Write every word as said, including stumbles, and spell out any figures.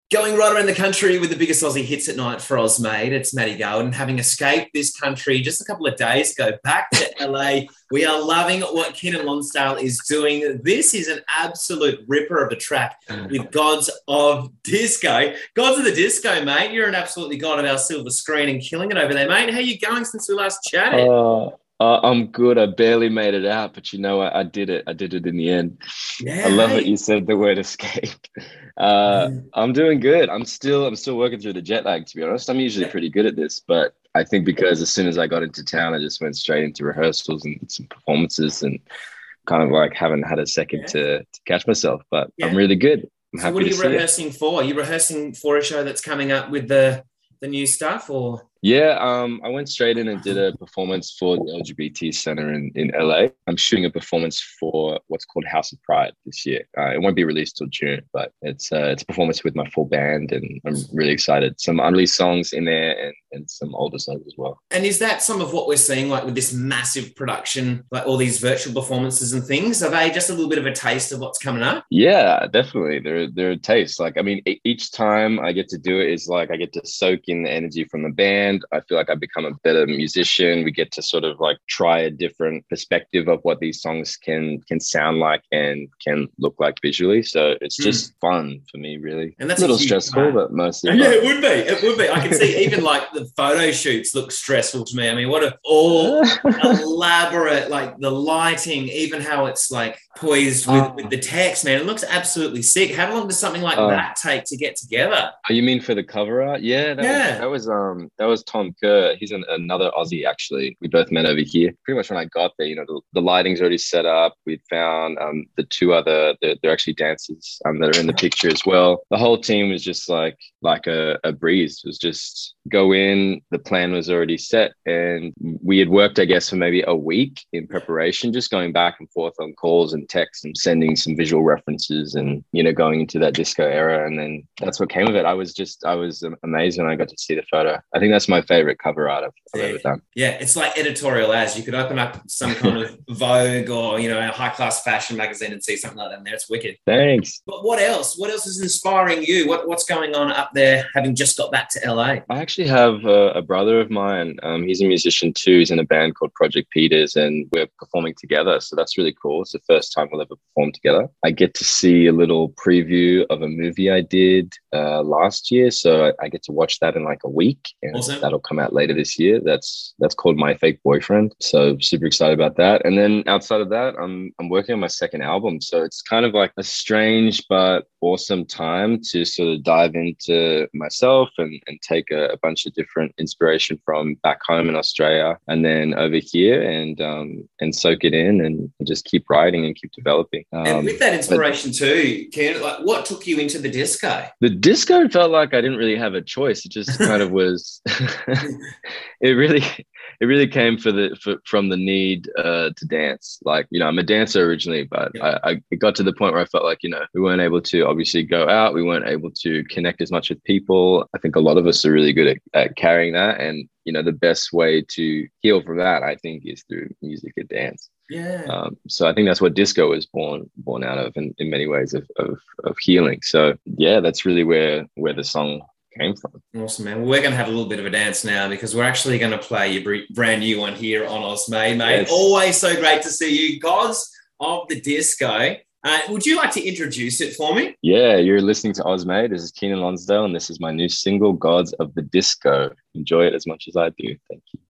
Going right around the country with the biggest Aussie hits at night for Oz, mate. It's Matty Golden, having escaped this country just a couple of days ago back to L A. We are loving what Keenan Lonsdale is doing. This is an absolute ripper of a track with Gods of Disco. Gods of the Disco, mate. You're an absolutely god of our silver screen and killing it over there, mate. How you going since we last chatted? Uh, uh, I'm good. I barely made it out, but you know what? I did it. I did it in the end. Yeah, I love hey. that you said the word escape. Uh, I'm doing good. I'm still I'm still working through the jet lag, to be honest. I'm usually pretty good at this, but I think because as soon as I got into town, I just went straight into rehearsals and some performances and kind of like haven't had a second Yeah. to, to catch myself, but Yeah. I'm really good. I'm So happy what are to you see it. rehearsing for? Are you rehearsing for a show that's coming up with the the new stuff, or? Yeah, um, I went straight in and did a performance for the L G B T Center in, in L A. I'm shooting a performance for what's called House of Pride this year. Uh, it won't be released till June, but it's uh, it's a performance with my full band, and I'm really excited. Some unreleased songs in there and, and some older songs as well. And is that some of what we're seeing, like with this massive production, like all these virtual performances and things? Are they just a little bit of a taste of what's coming up? Yeah, definitely. They're they're a taste. Like, I mean, e- each time I get to do it is like I get to soak in the energy from the band. I feel like I become a better musician. We get to sort of like try a different perspective of what these songs can can sound like and can look like visually. So it's just mm. fun for me, really. And that's a little a stressful, part. but mostly Yeah, fun. it would be. It would be. I can see even like the photo shoots look stressful to me. I mean, what a all elaborate, like the lighting, even how it's like poised with, uh, with the text, man. It looks absolutely sick. How long does something like uh, that take to get together? Oh, you mean for the cover art? Yeah, that yeah. was that was um that was Tom Kerr. He's an, another Aussie, actually. We both met over here. Pretty much when I got there, you know, the, the lighting's already set up. We'd found um the two other they're, they're actually dancers um that are in the picture as well. The whole team was just like like a, a breeze. It was just go in. The plan was already set, and we had worked, I guess, for maybe a week in preparation, just going back and forth on calls and texts and sending some visual references and, you know, going into that disco era. And then that's what came of it. I was just, I was amazed when I got to see the photo. I think that's my favorite cover art I've, I've yeah. ever done. Yeah, it's like editorial as you could open up some kind of Vogue or, you know, a high class fashion magazine and see something like that in there. It's wicked. Thanks. But what else? What else is inspiring you? What What's going on up there, having just got back to L A? I actually have a, a brother of mine. Um, he's a musician too. He's in a band called Project Peters, and we're performing together. So that's really cool. It's the first time we'll ever perform together. I get to see a little preview of a movie I did uh, last year. So I, I get to watch that in like a week, and awesome. That'll come out later this year. That's that's called My Fake Boyfriend. So super excited about that. And then outside of that, I'm I'm working on my second album. So it's kind of like a strange but awesome time to sort of dive into myself and, and take a, a bunch of different inspiration from back home in Australia and then over here and um, and soak it in and just keep writing and keep developing. Um, and with that inspiration but, too, Ken, like what took you into the disco? The disco felt like I didn't really have a choice. It just kind of was. it really, it really came for the for, from the need uh, to dance. Like, you know, I'm a dancer originally, but yeah. I, I it got to the point where I felt like, you know, we weren't able to obviously go out. We weren't able to connect as much with people. I think a lot of us are really good at, at carrying that, and you know, the best way to heal from that, I think, is through music and dance. Yeah. Um, so I think that's what disco was born born out of, in, in many ways of, of of healing. So yeah, that's really where where the song came from. Awesome, man. Well, we're going to have a little bit of a dance now because we're actually going to play your brand new one here on Ozmade, mate. Yes. Always so great to see you. Gods of the Disco. Uh, would you like to introduce it for me? Yeah, you're listening to Ozmade. This is Keenan Lonsdale, and this is my new single, Gods of the Disco. Enjoy it as much as I do. Thank you.